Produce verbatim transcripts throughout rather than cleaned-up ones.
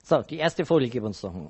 So, die erste Folie gib uns doch.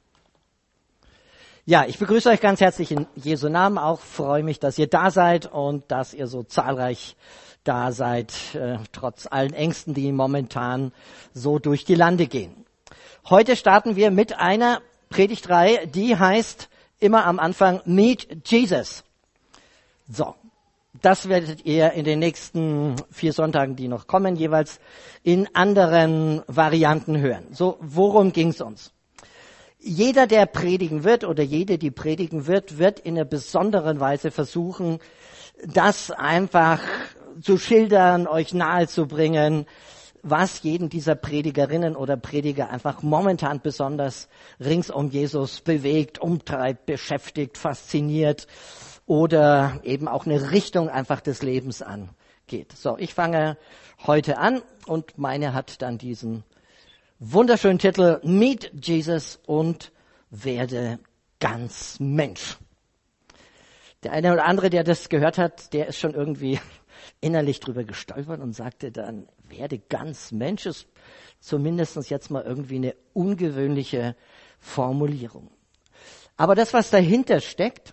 Ja, ich begrüße euch ganz herzlich in Jesu Namen auch. Freue mich, dass ihr da seid und dass ihr so zahlreich da seid, äh, trotz allen Ängsten, die momentan so durch die Lande gehen. Heute starten wir mit einer Predigtreihe, die heißt immer am Anfang Meet Jesus. So, das werdet ihr in den nächsten vier Sonntagen, die noch kommen, jeweils in anderen Varianten hören. So, worum ging's uns? Jeder, der predigen wird oder jede, die predigen wird, wird in einer besonderen Weise versuchen, das einfach zu schildern, euch nahezubringen, was jeden dieser Predigerinnen oder Prediger einfach momentan besonders rings um Jesus bewegt, umtreibt, beschäftigt, fasziniert oder eben auch eine Richtung einfach des Lebens angeht. So, ich fange heute an und meine hat dann diesen wunderschönen Titel Meet Jesus und werde ganz Mensch. Der eine oder andere, der das gehört hat, der ist schon irgendwie innerlich drüber gestolpert und sagte dann, werde ganz Mensch, ist zumindest jetzt mal irgendwie eine ungewöhnliche Formulierung. Aber das, was dahinter steckt,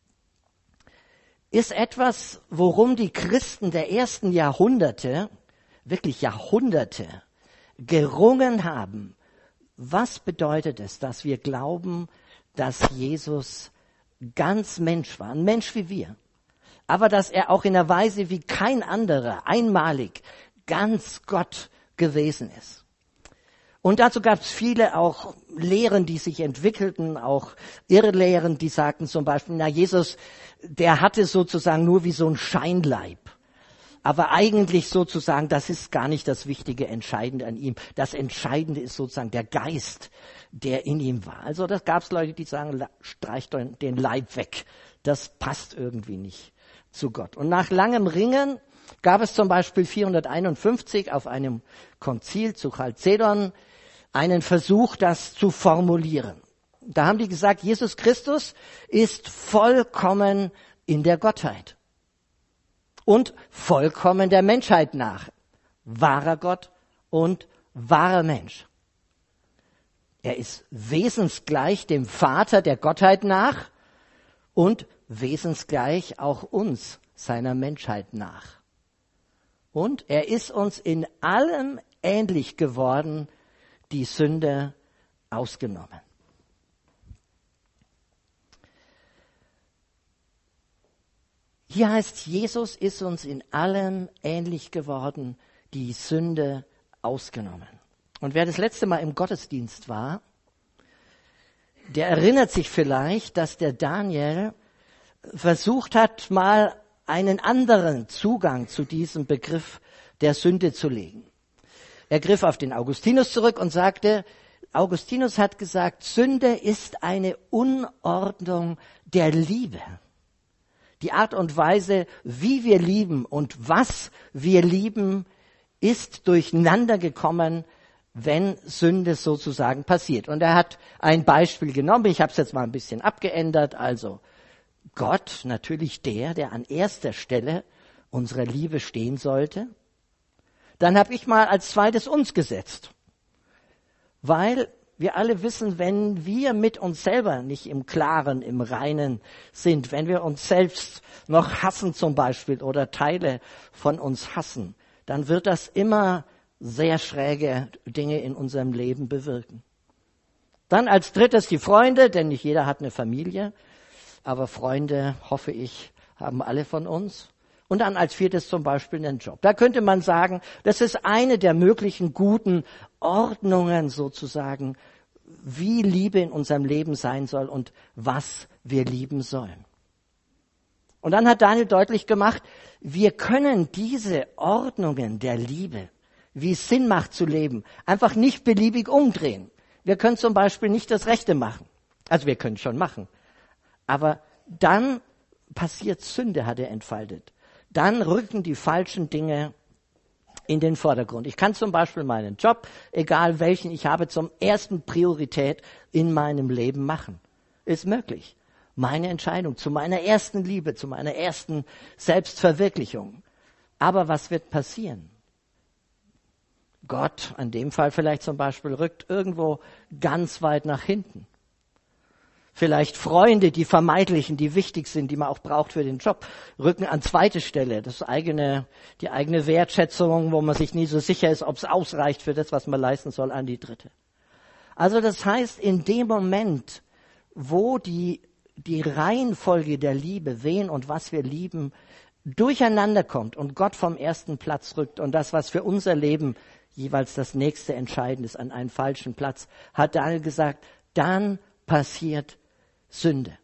ist etwas, worum die Christen der ersten Jahrhunderte, wirklich Jahrhunderte, gerungen haben. Was bedeutet es, dass wir glauben, dass Jesus ganz Mensch war, ein Mensch wie wir, aber dass er auch in einer Weise wie kein anderer, einmalig, ganz Gott gewesen ist. Und dazu gab es viele auch Lehren, die sich entwickelten, auch Irrlehren, die sagten zum Beispiel, na Jesus, der hatte sozusagen nur wie so ein Scheinleib. Aber eigentlich sozusagen, das ist gar nicht das Wichtige, Entscheidende an ihm. Das Entscheidende ist sozusagen der Geist, der in ihm war. Also das gab es Leute, die sagen, streich den Leib weg. Das passt irgendwie nicht zu Gott. Und nach langem Ringen gab es zum Beispiel vierhunderteinundfünfzig auf einem Konzil zu Chalcedon einen Versuch, das zu formulieren. Da haben die gesagt, Jesus Christus ist vollkommen in der Gottheit. Und vollkommen der Menschheit nach. Wahrer Gott und wahrer Mensch. Er ist wesensgleich dem Vater der Gottheit nach und wesensgleich auch uns, seiner Menschheit nach. Und er ist uns in allem ähnlich geworden, die Sünde ausgenommen. Hier heißt, Jesus ist uns in allem ähnlich geworden, die Sünde ausgenommen. Und wer das letzte Mal im Gottesdienst war, der erinnert sich vielleicht, dass der Daniel versucht hat, mal einen anderen Zugang zu diesem Begriff der Sünde zu legen. Er griff auf den Augustinus zurück und sagte, Augustinus hat gesagt, Sünde ist eine Unordnung der Liebe. Die Art und Weise, wie wir lieben und was wir lieben, ist durcheinander gekommen, wenn Sünde sozusagen passiert. Und er hat ein Beispiel genommen, ich habe es jetzt mal ein bisschen abgeändert. Also Gott, natürlich der, der an erster Stelle unserer Liebe stehen sollte. Dann habe ich mal als zweites uns gesetzt, weil wir alle wissen, wenn wir mit uns selber nicht im Klaren, im Reinen sind, wenn wir uns selbst noch hassen zum Beispiel oder Teile von uns hassen, dann wird das immer sehr schräge Dinge in unserem Leben bewirken. Dann als drittes die Freunde, denn nicht jeder hat eine Familie, aber Freunde, hoffe ich, haben alle von uns. Und dann als viertes zum Beispiel einen Job. Da könnte man sagen, das ist eine der möglichen guten Ordnungen sozusagen, wie Liebe in unserem Leben sein soll und was wir lieben sollen. Und dann hat Daniel deutlich gemacht, wir können diese Ordnungen der Liebe, wie es Sinn macht zu leben, einfach nicht beliebig umdrehen. Wir können zum Beispiel nicht das Rechte machen. Also wir können es schon machen. Aber dann passiert Sünde, hat er entfaltet. Dann rücken die falschen Dinge in den Vordergrund. Ich kann zum Beispiel meinen Job, egal welchen ich habe, zum ersten Priorität in meinem Leben machen. Ist möglich. Meine Entscheidung zu meiner ersten Liebe, zu meiner ersten Selbstverwirklichung. Aber was wird passieren? Gott, in dem Fall vielleicht zum Beispiel, rückt irgendwo ganz weit nach hinten. Vielleicht Freunde, die vermeidlichen, die wichtig sind, die man auch braucht für den Job, rücken an zweite Stelle. Das eigene, die eigene Wertschätzung, wo man sich nie so sicher ist, ob es ausreicht für das, was man leisten soll, an die dritte. Also das heißt, in dem Moment, wo die, die Reihenfolge der Liebe, wen und was wir lieben, durcheinander kommt und Gott vom ersten Platz rückt und das, was für unser Leben jeweils das nächste Entscheidende ist, an einen falschen Platz, hat Daniel gesagt, dann passiert Sünde.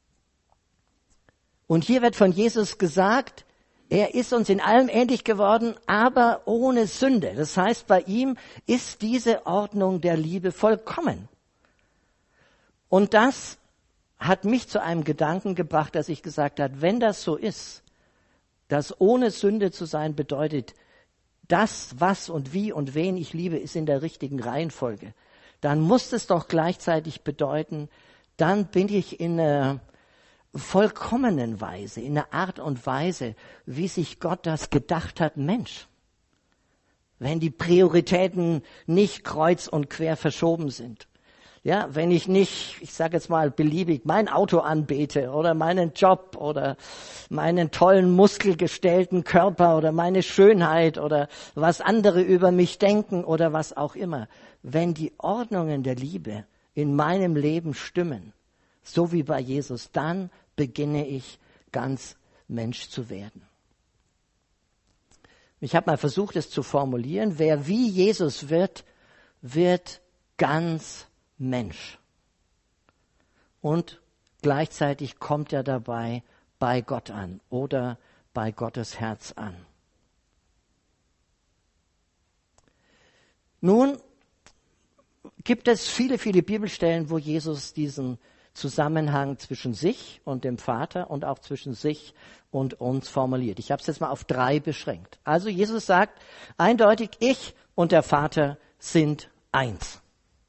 Und hier wird von Jesus gesagt, er ist uns in allem ähnlich geworden, aber ohne Sünde. Das heißt, bei ihm ist diese Ordnung der Liebe vollkommen. Und das hat mich zu einem Gedanken gebracht, dass ich gesagt habe, wenn das so ist, dass ohne Sünde zu sein bedeutet, das, was und wie und wen ich liebe, ist in der richtigen Reihenfolge, dann muss es doch gleichzeitig bedeuten, dann bin ich in einer vollkommenen Weise, in einer Art und Weise, wie sich Gott das gedacht hat, Mensch. Wenn die Prioritäten nicht kreuz und quer verschoben sind. Ja, wenn ich nicht, ich sage jetzt mal beliebig, mein Auto anbete oder meinen Job oder meinen tollen muskelgestellten Körper oder meine Schönheit oder was andere über mich denken oder was auch immer. Wenn die Ordnungen der Liebe in meinem Leben stimmen, so wie bei Jesus, dann beginne ich ganz Mensch zu werden. Ich habe mal versucht, es zu formulieren. Wer wie Jesus wird, wird ganz Mensch. Und gleichzeitig kommt er dabei bei Gott an oder bei Gottes Herz an. Nun gibt es viele, viele Bibelstellen, wo Jesus diesen Zusammenhang zwischen sich und dem Vater und auch zwischen sich und uns formuliert. Ich habe es jetzt mal auf drei beschränkt. Also Jesus sagt eindeutig, ich und der Vater sind eins.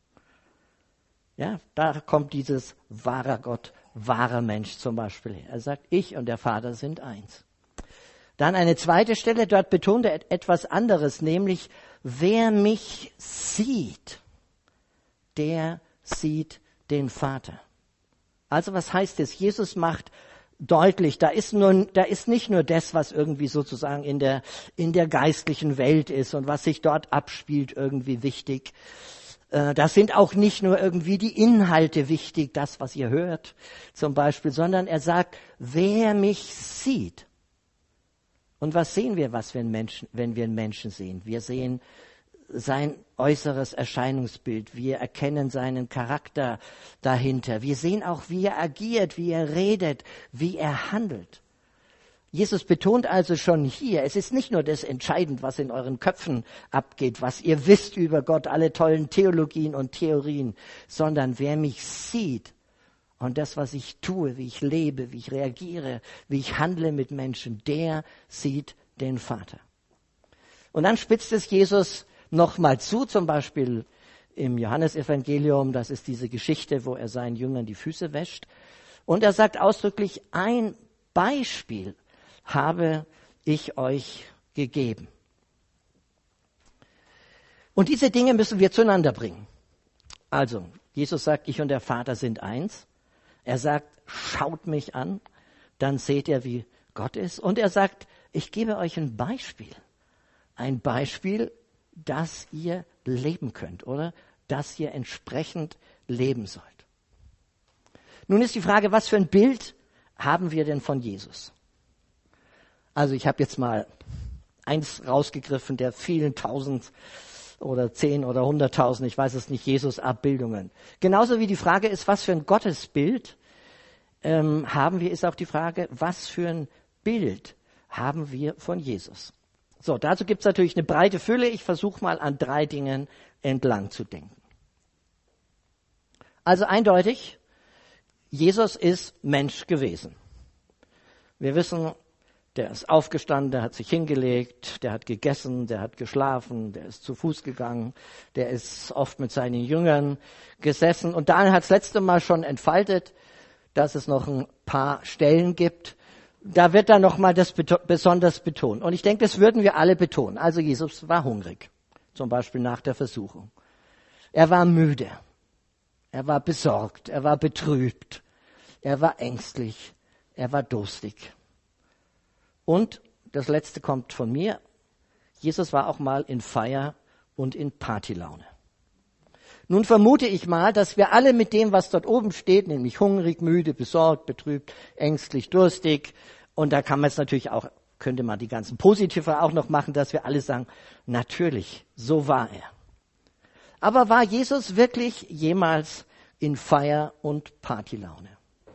Ja, da kommt dieses wahrer Gott, wahrer Mensch zum Beispiel her. Er sagt, ich und der Vater sind eins. Dann eine zweite Stelle, dort betont er etwas anderes, nämlich, wer mich sieht, der sieht den Vater. Also was heißt es? Jesus macht deutlich, da ist nur, da ist nicht nur das, was irgendwie sozusagen in der, in der geistlichen Welt ist und was sich dort abspielt, irgendwie wichtig. Da sind auch nicht nur irgendwie die Inhalte wichtig, das, was ihr hört zum Beispiel, sondern er sagt, wer mich sieht. Und was sehen wir, was wir einen Menschen, wenn wir einen Menschen sehen? Wir sehen sein äußeres Erscheinungsbild. Wir erkennen seinen Charakter dahinter. Wir sehen auch, wie er agiert, wie er redet, wie er handelt. Jesus betont also schon hier, es ist nicht nur das entscheidend, was in euren Köpfen abgeht, was ihr wisst über Gott, alle tollen Theologien und Theorien, sondern wer mich sieht und das, was ich tue, wie ich lebe, wie ich reagiere, wie ich handle mit Menschen, der sieht den Vater. Und dann spitzt es Jesus nochmal zu, zum Beispiel im Johannesevangelium, das ist diese Geschichte, wo er seinen Jüngern die Füße wäscht. Und er sagt ausdrücklich, ein Beispiel habe ich euch gegeben. Und diese Dinge müssen wir zueinander bringen. Also, Jesus sagt, ich und der Vater sind eins. Er sagt, schaut mich an, dann seht ihr, wie Gott ist. Und er sagt, ich gebe euch ein Beispiel. Ein Beispiel, dass ihr leben könnt, oder? Dass ihr entsprechend leben sollt. Nun ist die Frage, was für ein Bild haben wir denn von Jesus? Also ich habe jetzt mal eins rausgegriffen der vielen tausend oder zehn oder hunderttausend, ich weiß es nicht, Jesus-Abbildungen. Genauso wie die Frage ist, was für ein Gottesbild ähm, haben wir, ist auch die Frage, was für ein Bild haben wir von Jesus? So, dazu gibt es natürlich eine breite Fülle. Ich versuche mal an drei Dingen entlang zu denken. Also eindeutig, Jesus ist Mensch gewesen. Wir wissen, der ist aufgestanden, der hat sich hingelegt, der hat gegessen, der hat geschlafen, der ist zu Fuß gegangen, der ist oft mit seinen Jüngern gesessen. Und Daniel hat das letzte Mal schon entfaltet, dass es noch ein paar Stellen gibt. Da wird dann nochmal das beto- besonders betont. Und ich denke, das würden wir alle betonen. Also Jesus war hungrig. zum Beispiel nach der Versuchung. Er war müde, er war besorgt, er war betrübt, er war ängstlich, er war durstig. Und das Letzte kommt von mir, Jesus war auch mal in Feier- und in Partylaune. Nun vermute ich mal, dass wir alle mit dem, was dort oben steht, nämlich hungrig, müde, besorgt, betrübt, ängstlich, durstig, und da kann man es natürlich auch, könnte man die ganzen Positiven auch noch machen, dass wir alle sagen, natürlich, so war er. Aber war Jesus wirklich jemals in Feier- und Partylaune?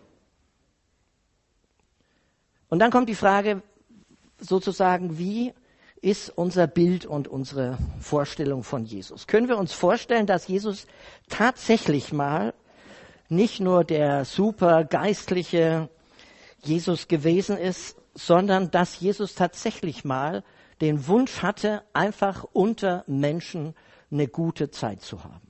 Und dann kommt die Frage sozusagen, wie ist unser Bild und unsere Vorstellung von Jesus? Können wir uns vorstellen, dass Jesus tatsächlich mal nicht nur der super geistliche Jesus gewesen ist, sondern dass Jesus tatsächlich mal den Wunsch hatte, einfach unter Menschen eine gute Zeit zu haben?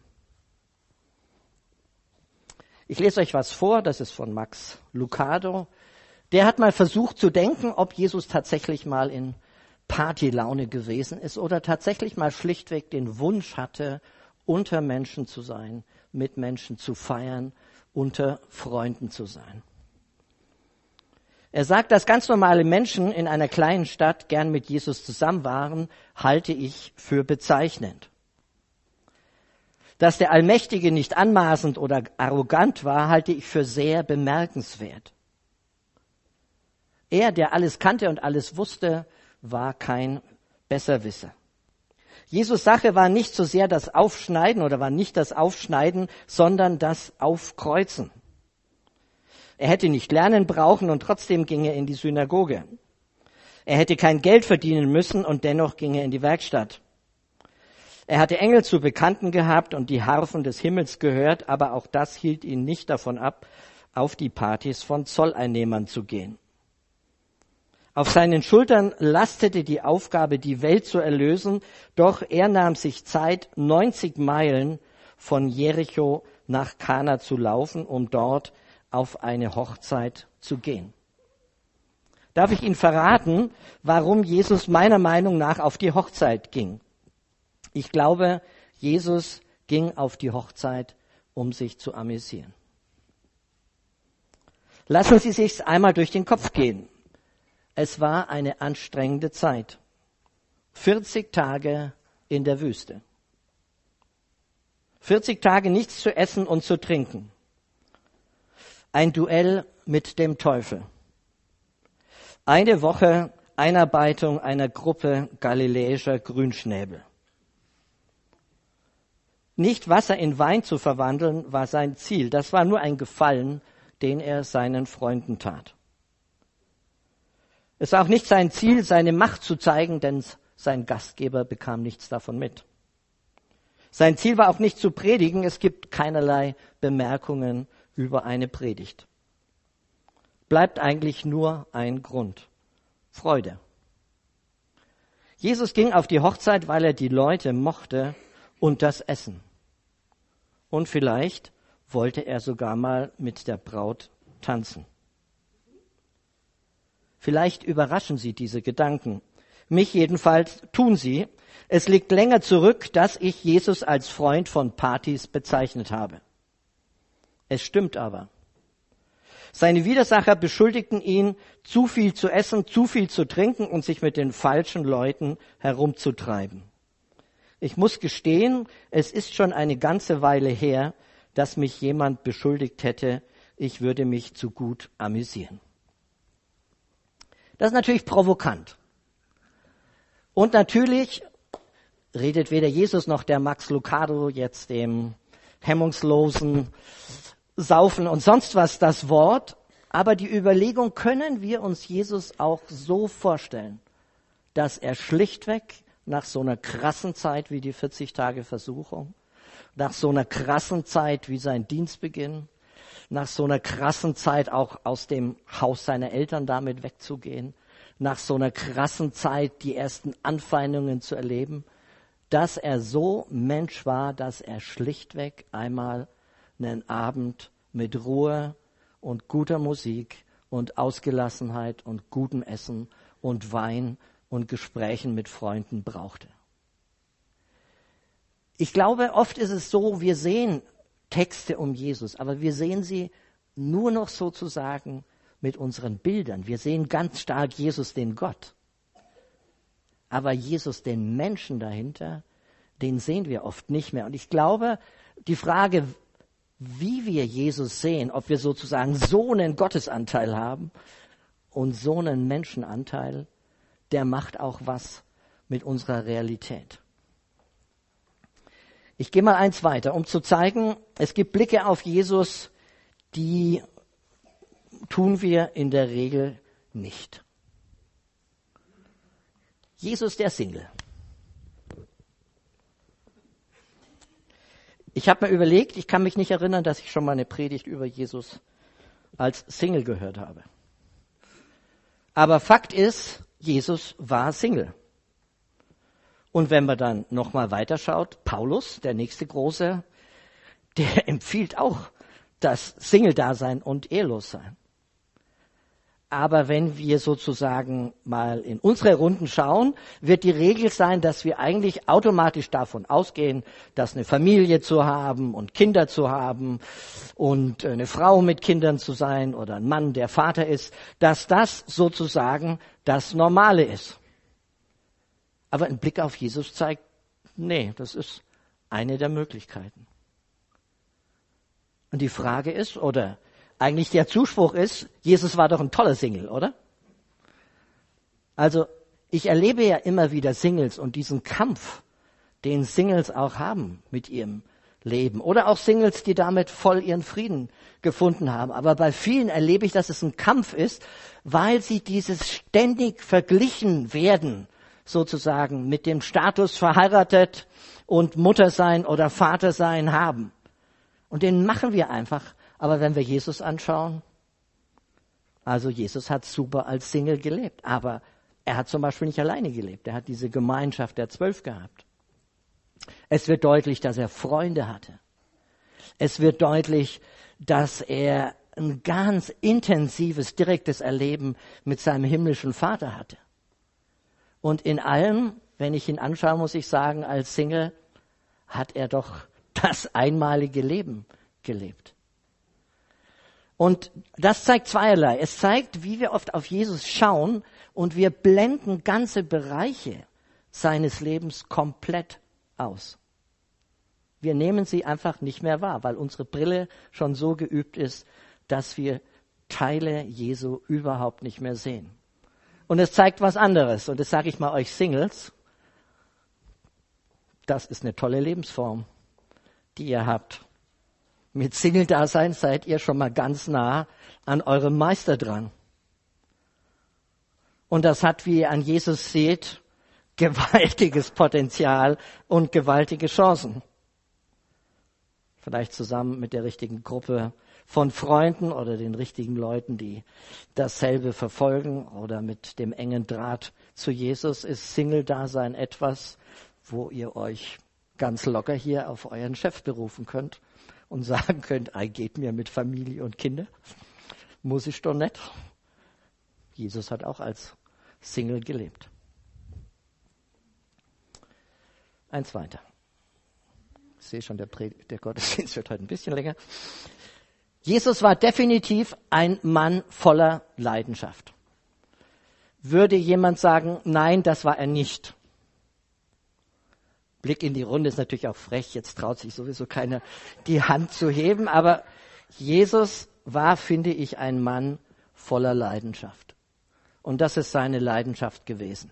Ich lese euch was vor, das ist von Max Lucado. Der hat mal versucht zu denken, ob Jesus tatsächlich mal in Partylaune gewesen ist oder tatsächlich mal schlichtweg den Wunsch hatte, unter Menschen zu sein, mit Menschen zu feiern, unter Freunden zu sein. Er sagt, dass ganz normale Menschen in einer kleinen Stadt gern mit Jesus zusammen waren, halte ich für bezeichnend. Dass der Allmächtige nicht anmaßend oder arrogant war, halte ich für sehr bemerkenswert. Er, der alles kannte und alles wusste, war kein Besserwisser. Jesus' Sache war nicht so sehr das Aufschneiden oder war nicht das Aufschneiden, sondern das Aufkreuzen. Er hätte nicht lernen brauchen und trotzdem ging er in die Synagoge. Er hätte kein Geld verdienen müssen und dennoch ging er in die Werkstatt. Er hatte Engel zu Bekannten gehabt und die Harfen des Himmels gehört, aber auch das hielt ihn nicht davon ab, auf die Partys von Zolleinnehmern zu gehen. Auf seinen Schultern lastete die Aufgabe, die Welt zu erlösen, doch er nahm sich Zeit, neunzig Meilen von Jericho nach Kana zu laufen, um dort auf eine Hochzeit zu gehen. Darf ich Ihnen verraten, warum Jesus meiner Meinung nach auf die Hochzeit ging? Ich glaube, Jesus ging auf die Hochzeit, um sich zu amüsieren. Lassen Sie sich's einmal durch den Kopf gehen. Es war eine anstrengende Zeit. vierzig Tage in der Wüste. vierzig Tage nichts zu essen und zu trinken. Ein Duell mit dem Teufel. Eine Woche Einarbeitung einer Gruppe galiläischer Grünschnäbel. Nicht Wasser in Wein zu verwandeln, war sein Ziel. Das war nur ein Gefallen, den er seinen Freunden tat. Es war auch nicht sein Ziel, seine Macht zu zeigen, denn sein Gastgeber bekam nichts davon mit. Sein Ziel war auch nicht zu predigen, es gibt keinerlei Bemerkungen über eine Predigt. Bleibt eigentlich nur ein Grund: Freude. Jesus ging auf die Hochzeit, weil er die Leute mochte und das Essen. Und vielleicht wollte er sogar mal mit der Braut tanzen. Vielleicht überraschen Sie diese Gedanken. Mich jedenfalls tun sie. Es liegt länger zurück, dass ich Jesus als Freund von Partys bezeichnet habe. Es stimmt aber. Seine Widersacher beschuldigten ihn, zu viel zu essen, zu viel zu trinken und sich mit den falschen Leuten herumzutreiben. Ich muss gestehen, es ist schon eine ganze Weile her, dass mich jemand beschuldigt hätte, ich würde mich zu gut amüsieren. Das ist natürlich provokant. Und natürlich redet weder Jesus noch der Max Lucado jetzt dem hemmungslosen Saufen und sonst was das Wort. Aber die Überlegung, können wir uns Jesus auch so vorstellen, dass er schlichtweg nach so einer krassen Zeit wie die vierzig Tage Versuchung, nach so einer krassen Zeit wie sein Dienstbeginn, nach so einer krassen Zeit auch aus dem Haus seiner Eltern damit wegzugehen, nach so einer krassen Zeit die ersten Anfeindungen zu erleben, dass er so Mensch war, dass er schlichtweg einmal einen Abend mit Ruhe und guter Musik und Ausgelassenheit und gutem Essen und Wein und Gesprächen mit Freunden brauchte. Ich glaube, oft ist es so, wir sehen Texte um Jesus, aber wir sehen sie nur noch sozusagen mit unseren Bildern. Wir sehen ganz stark Jesus, den Gott. Aber Jesus, den Menschen dahinter, den sehen wir oft nicht mehr. Und ich glaube, die Frage, wie wir Jesus sehen, ob wir sozusagen so einen Gottesanteil haben und so einen Menschenanteil, der macht auch was mit unserer Realität. Ich gehe mal eins weiter, um zu zeigen, es gibt Blicke auf Jesus, die tun wir in der Regel nicht. Jesus der Single. Ich habe mir überlegt, ich kann mich nicht erinnern, dass ich schon mal eine Predigt über Jesus als Single gehört habe. Aber Fakt ist, Jesus war Single. Und wenn man dann nochmal weiterschaut, Paulus, der nächste große, der empfiehlt auch das Single-Dasein und Ehelos-Sein. Aber wenn wir sozusagen mal in unsere Runden schauen, wird die Regel sein, dass wir eigentlich automatisch davon ausgehen, dass eine Familie zu haben und Kinder zu haben und eine Frau mit Kindern zu sein oder ein Mann, der Vater ist, dass das sozusagen das Normale ist. Aber ein Blick auf Jesus zeigt, nee, das ist eine der Möglichkeiten. Und die Frage ist, oder eigentlich der Zuspruch ist, Jesus war doch ein toller Single, oder? Also ich erlebe ja immer wieder Singles und diesen Kampf, den Singles auch haben mit ihrem Leben. Oder auch Singles, die damit voll ihren Frieden gefunden haben. Aber bei vielen erlebe ich, dass es ein Kampf ist, weil sie dieses ständig verglichen werden, sozusagen mit dem Status verheiratet und Mutter sein oder Vater sein haben. Und den machen wir einfach. Aber wenn wir Jesus anschauen, also Jesus hat super als Single gelebt, aber er hat zum Beispiel nicht alleine gelebt. Er hat diese Gemeinschaft der Zwölf gehabt. Es wird deutlich, dass er Freunde hatte. Es wird deutlich, dass er ein ganz intensives, direktes Erleben mit seinem himmlischen Vater hatte. Und in allem, wenn ich ihn anschaue, muss ich sagen, als Single hat er doch das einmalige Leben gelebt. Und das zeigt zweierlei. Es zeigt, wie wir oft auf Jesus schauen und wir blenden ganze Bereiche seines Lebens komplett aus. Wir nehmen sie einfach nicht mehr wahr, weil unsere Brille schon so geübt ist, dass wir Teile Jesu überhaupt nicht mehr sehen. Und es zeigt was anderes. Und das sage ich mal euch Singles. Das ist eine tolle Lebensform, die ihr habt. Mit Single-Dasein seid ihr schon mal ganz nah an eurem Meister dran. Und das hat, wie ihr an Jesus seht, gewaltiges Potenzial und gewaltige Chancen. Vielleicht zusammen mit der richtigen Gruppe von Freunden oder den richtigen Leuten, die dasselbe verfolgen, oder mit dem engen Draht zu Jesus ist Single-Dasein etwas, wo ihr euch ganz locker hier auf euren Chef berufen könnt und sagen könnt, ei, geht mir mit Familie und Kinder. Muss ich doch nicht. Jesus hat auch als Single gelebt. Eins weiter. Ich sehe schon, der, Pred- der Gottesdienst wird heute ein bisschen länger. Jesus war definitiv ein Mann voller Leidenschaft. Würde jemand sagen, nein, das war er nicht. Blick in die Runde ist natürlich auch frech, jetzt traut sich sowieso keiner, die Hand zu heben, aber Jesus war, finde ich, ein Mann voller Leidenschaft. Und das ist seine Leidenschaft gewesen.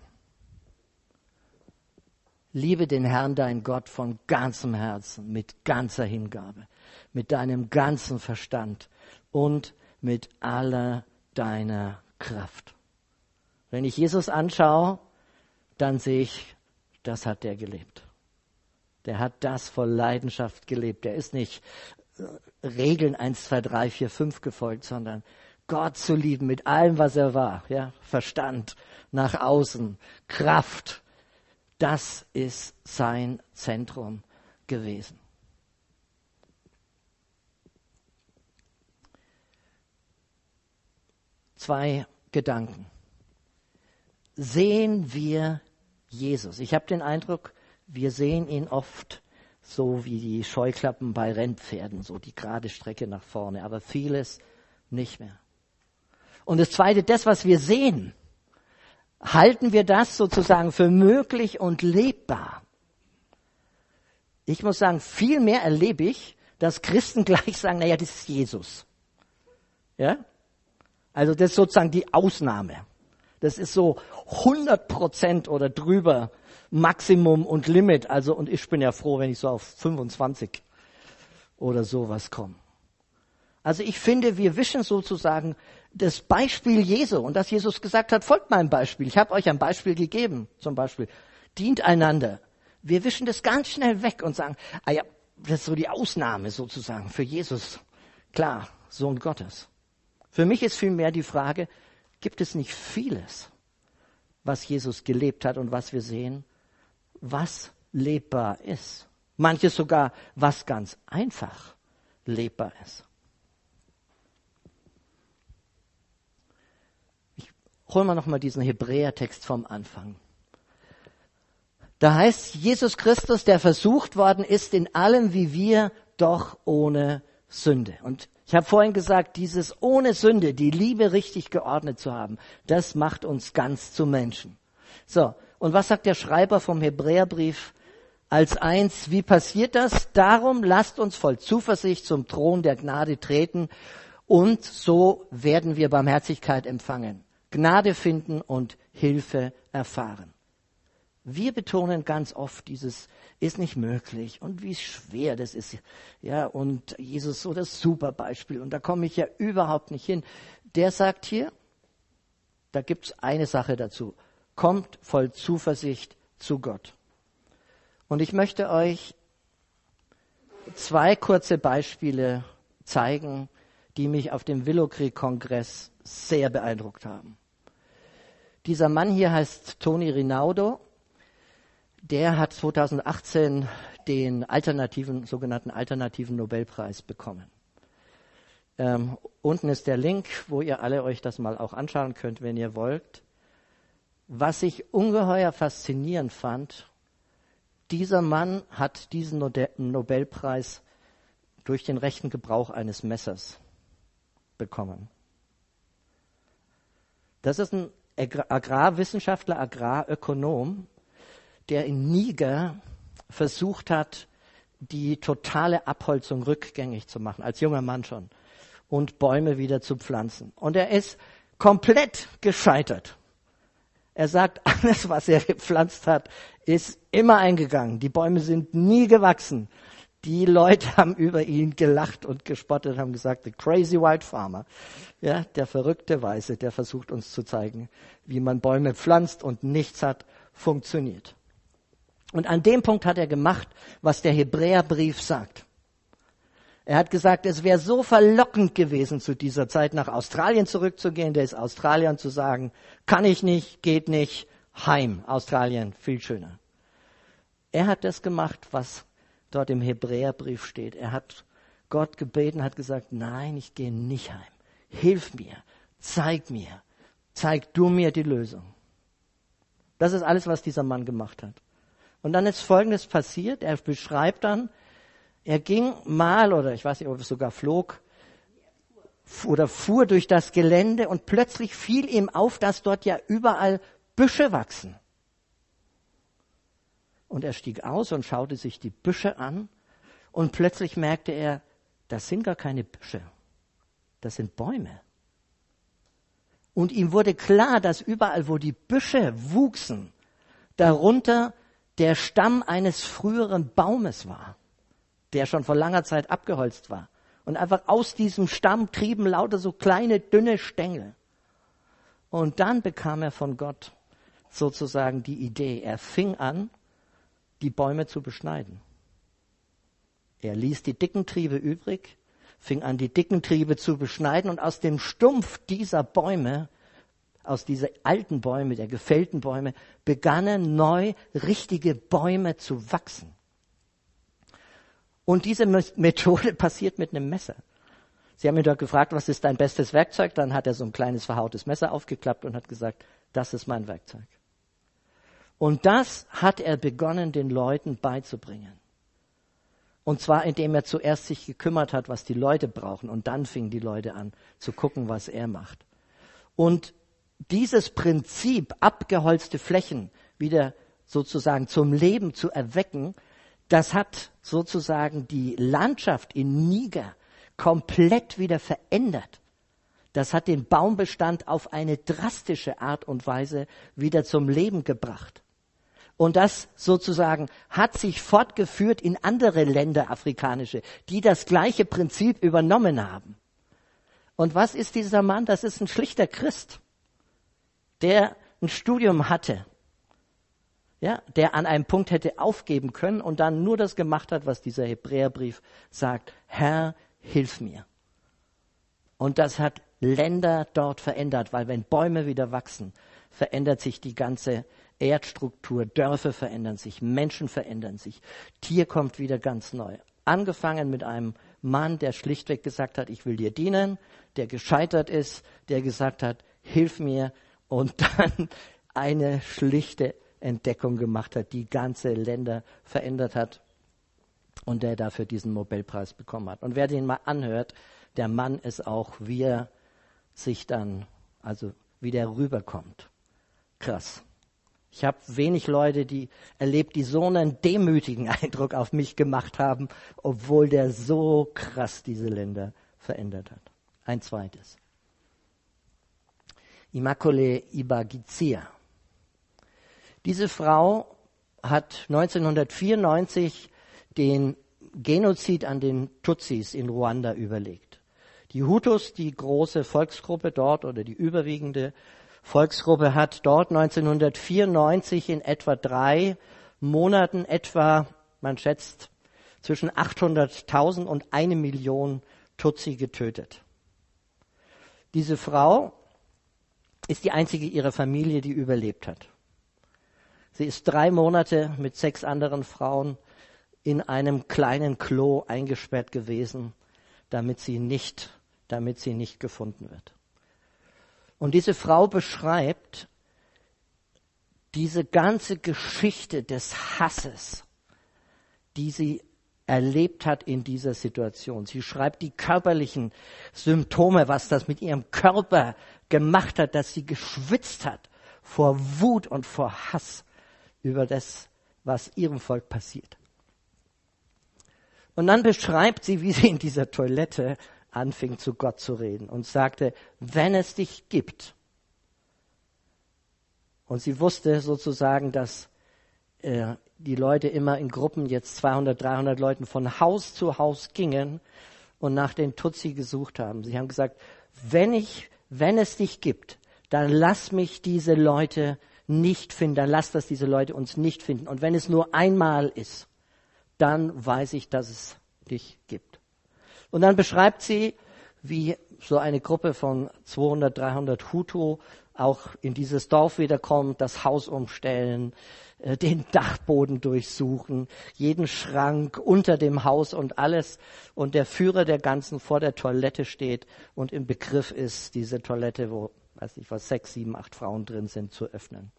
Liebe den Herrn, dein Gott, von ganzem Herzen, mit ganzer Hingabe, mit deinem ganzen Verstand und mit aller deiner Kraft. Wenn ich Jesus anschaue, dann sehe ich, das hat der gelebt. Der hat das voll Leidenschaft gelebt. Der ist nicht äh, Regeln eins, zwei, drei, vier, fünf gefolgt, sondern Gott zu lieben mit allem, was er war. Ja? Verstand, nach außen, Kraft. Das ist sein Zentrum gewesen. Zwei Gedanken. Sehen wir Jesus? Ich habe den Eindruck, wir sehen ihn oft so wie die Scheuklappen bei Rennpferden, so die gerade Strecke nach vorne, aber vieles nicht mehr. Und das Zweite, das, was wir sehen, halten wir das sozusagen für möglich und lebbar? Ich muss sagen, viel mehr erlebe ich, dass Christen gleich sagen, naja, das ist Jesus. Ja? Also das ist sozusagen die Ausnahme. Das ist so hundert Prozent oder drüber Maximum und Limit. Also, und ich bin ja froh, wenn ich so auf fünfundzwanzig oder sowas komme. Also ich finde, wir wischen sozusagen das Beispiel Jesu und dass Jesus gesagt hat, folgt meinem Beispiel. Ich habe euch ein Beispiel gegeben, zum Beispiel. Dient einander. Wir wischen das ganz schnell weg und sagen, ah ja, das ist so die Ausnahme sozusagen für Jesus. Klar, Sohn Gottes. Für mich ist vielmehr die Frage, gibt es nicht vieles, was Jesus gelebt hat und was wir sehen, was lebbar ist? Manches sogar, was ganz einfach lebbar ist. Ich hole mal nochmal diesen Hebräertext vom Anfang. Da heißt, Jesus Christus, der versucht worden ist in allem wie wir, doch ohne Sünde. Und ich habe vorhin gesagt, dieses ohne Sünde, die Liebe richtig geordnet zu haben, das macht uns ganz zu Menschen. So, und was sagt der Schreiber vom Hebräerbrief als eins? Wie passiert das? Darum lasst uns voll Zuversicht zum Thron der Gnade treten und so werden wir Barmherzigkeit empfangen, Gnade finden und Hilfe erfahren. Wir betonen ganz oft dieses ist nicht möglich und wie schwer das ist. Ja, und Jesus so das super Beispiel und da komme ich ja überhaupt nicht hin. Der sagt hier, da gibt's eine Sache dazu. Kommt voll Zuversicht zu Gott. Und ich möchte euch zwei kurze Beispiele zeigen, die mich auf dem Willow Creek Kongress sehr beeindruckt haben. Dieser Mann hier heißt Tony Rinaudo. Der hat zweitausendachtzehn den alternativen, sogenannten alternativen Nobelpreis bekommen. Ähm, unten ist der Link, wo ihr alle euch das mal auch anschauen könnt, wenn ihr wollt. Was ich ungeheuer faszinierend fand, dieser Mann hat diesen Nobelpreis durch den rechten Gebrauch eines Messers bekommen. Das ist ein Agrarwissenschaftler, Agrarökonom, der in Niger versucht hat, die totale Abholzung rückgängig zu machen, als junger Mann schon, und Bäume wieder zu pflanzen. Und er ist komplett gescheitert. Er sagt, alles, was er gepflanzt hat, ist immer eingegangen. Die Bäume sind nie gewachsen. Die Leute haben über ihn gelacht und gespottet, haben gesagt, the crazy white farmer. Ja, der verrückte Weiße, der versucht uns zu zeigen, wie man Bäume pflanzt und nichts hat funktioniert. Und an dem Punkt hat er gemacht, was der Hebräerbrief sagt. Er hat gesagt, es wäre so verlockend gewesen, zu dieser Zeit nach Australien zurückzugehen. Der ist Australier und zu sagen, kann ich nicht, geht nicht, heim, Australien, viel schöner. Er hat das gemacht, was dort im Hebräerbrief steht. Er hat Gott gebeten, hat gesagt, nein, ich gehe nicht heim. Hilf mir, zeig mir, zeig du mir die Lösung. Das ist alles, was dieser Mann gemacht hat. Und dann ist Folgendes passiert. Er beschreibt dann, er ging mal, oder ich weiß nicht, ob er sogar flog, oder fuhr durch das Gelände und plötzlich fiel ihm auf, dass dort ja überall Büsche wachsen. Und er stieg aus und schaute sich die Büsche an und plötzlich merkte er, das sind gar keine Büsche, das sind Bäume. Und ihm wurde klar, dass überall, wo die Büsche wuchsen, darunter der Stamm eines früheren Baumes war, der schon vor langer Zeit abgeholzt war. Und einfach aus diesem Stamm trieben lauter so kleine, dünne Stängel. Und dann bekam er von Gott sozusagen die Idee. Er fing an, die Bäume zu beschneiden. Er ließ die dicken Triebe übrig, fing an, die dicken Triebe zu beschneiden und aus dem Stumpf dieser Bäume, aus dieser alten Bäume, der gefällten Bäume, begannen neu richtige Bäume zu wachsen. Und diese Methode passiert mit einem Messer. Sie haben ihn dort gefragt, was ist dein bestes Werkzeug? Dann hat er so ein kleines verhautes Messer aufgeklappt und hat gesagt, das ist mein Werkzeug. Und das hat er begonnen, den Leuten beizubringen. Und zwar, indem er zuerst sich gekümmert hat, was die Leute brauchen. Und dann fingen die Leute an zu gucken, was er macht. Und dieses Prinzip, abgeholzte Flächen wieder sozusagen zum Leben zu erwecken, das hat sozusagen die Landschaft in Niger komplett wieder verändert. Das hat den Baumbestand auf eine drastische Art und Weise wieder zum Leben gebracht. Und das sozusagen hat sich fortgeführt in andere Länder, afrikanische, die das gleiche Prinzip übernommen haben. Und was ist dieser Mann? Das ist ein schlichter Christ, der ein Studium hatte, ja, der an einem Punkt hätte aufgeben können und dann nur das gemacht hat, was dieser Hebräerbrief sagt. Herr, hilf mir. Und das hat Länder dort verändert, weil wenn Bäume wieder wachsen, verändert sich die ganze Erdstruktur, Dörfer verändern sich, Menschen verändern sich, Tier kommt wieder ganz neu. Angefangen mit einem Mann, der schlichtweg gesagt hat, ich will dir dienen, der gescheitert ist, der gesagt hat, hilf mir, und dann eine schlichte Entdeckung gemacht hat, die ganze Länder verändert hat und der dafür diesen Nobelpreis bekommen hat. Und wer den mal anhört, der Mann ist auch, wie er sich dann, also wie der rüberkommt. Krass. Ich habe wenig Leute, die erlebt, die so einen demütigen Eindruck auf mich gemacht haben, obwohl der so krass diese Länder verändert hat. Ein zweites. Immaculée Ibagizia. Diese Frau hat neunzehnhundertvierundneunzig den Genozid an den Tutsis in Ruanda überlegt. Die Hutus, die große Volksgruppe dort oder die überwiegende Volksgruppe, hat dort neunzehnhundertvierundneunzig in etwa drei Monaten etwa, man schätzt, zwischen achthunderttausend und eine Million Tutsi getötet. Diese Frau ist die einzige ihrer Familie, die überlebt hat. Sie ist drei Monate mit sechs anderen Frauen in einem kleinen Klo eingesperrt gewesen, damit sie nicht, damit sie nicht gefunden wird. Und diese Frau beschreibt diese ganze Geschichte des Hasses, die sie erlebt hat in dieser Situation. Sie schreibt die körperlichen Symptome, was das mit ihrem Körper gemacht hat, dass sie geschwitzt hat vor Wut und vor Hass über das, was ihrem Volk passiert. Und dann beschreibt sie, wie sie in dieser Toilette anfing, zu Gott zu reden und sagte, wenn es dich gibt. Und sie wusste sozusagen, dass äh, die Leute immer in Gruppen, jetzt zweihundert, dreihundert Leuten, von Haus zu Haus gingen und nach den Tutsi gesucht haben. Sie haben gesagt, wenn ich, wenn es dich gibt, dann lass mich diese Leute nicht finden, dann lass das diese Leute uns nicht finden. Und wenn es nur einmal ist, dann weiß ich, dass es dich gibt. Und dann beschreibt sie, wie so eine Gruppe von zweihundert, dreihundert Hutu auch in dieses Dorf wiederkommt, das Haus umstellen, den Dachboden durchsuchen, jeden Schrank unter dem Haus und alles. Und der Führer der Ganzen vor der Toilette steht und im Begriff ist, diese Toilette, wo, weiß nicht was, sechs, sieben, acht Frauen drin sind, zu öffnen.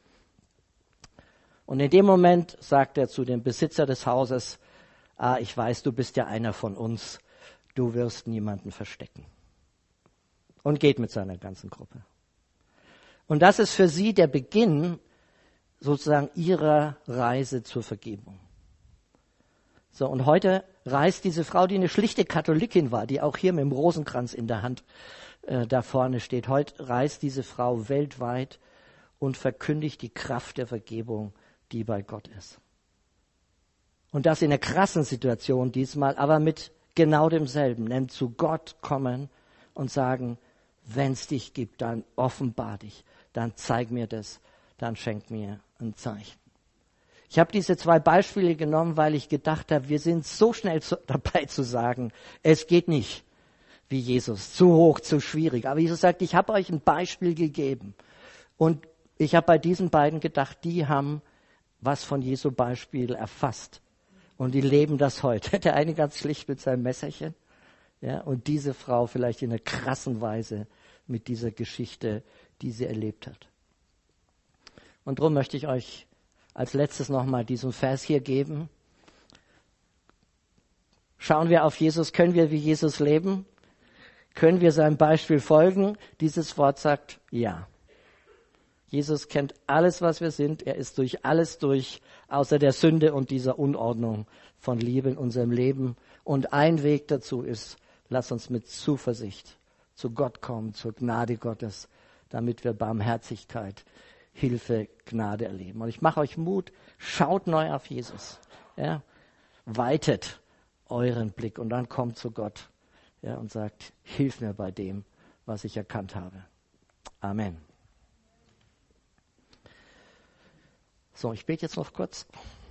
Und in dem Moment sagt er zu dem Besitzer des Hauses, ah, ich weiß, du bist ja einer von uns, du wirst niemanden verstecken. Und geht mit seiner ganzen Gruppe. Und das ist für sie der Beginn sozusagen ihrer Reise zur Vergebung. So, und heute reist diese Frau, die eine schlichte Katholikin war, die auch hier mit dem Rosenkranz in der Hand äh, da vorne steht, heute reist diese Frau weltweit und verkündigt die Kraft der Vergebung, die bei Gott ist. Und das in einer krassen Situation diesmal, aber mit genau demselben, nämlich zu Gott kommen und sagen, wenn es dich gibt, dann offenbar dich, dann zeig mir das, dann schenk mir ein Zeichen. Ich habe diese zwei Beispiele genommen, weil ich gedacht habe, wir sind so schnell zu, dabei zu sagen, es geht nicht wie Jesus, zu hoch, zu schwierig. Aber Jesus sagt, ich habe euch ein Beispiel gegeben. Und ich habe bei diesen beiden gedacht, die haben was von Jesu Beispiel erfasst. Und die leben das heute. Der eine ganz schlicht mit seinem Messerchen, ja, und diese Frau vielleicht in einer krassen Weise mit dieser Geschichte, die sie erlebt hat. Und darum möchte ich euch als letztes nochmal diesen Vers hier geben. Schauen wir auf Jesus, können wir wie Jesus leben? Können wir seinem Beispiel folgen? Dieses Wort sagt ja. Jesus kennt alles, was wir sind. Er ist durch alles durch, außer der Sünde und dieser Unordnung von Liebe in unserem Leben. Und ein Weg dazu ist, lass uns mit Zuversicht zu Gott kommen, zur Gnade Gottes, damit wir Barmherzigkeit, Hilfe, Gnade erleben. Und ich mache euch Mut, schaut neu auf Jesus. Ja, weitet euren Blick und dann kommt zu Gott, ja, und sagt, hilf mir bei dem, was ich erkannt habe. Amen. So, ich bete jetzt noch kurz.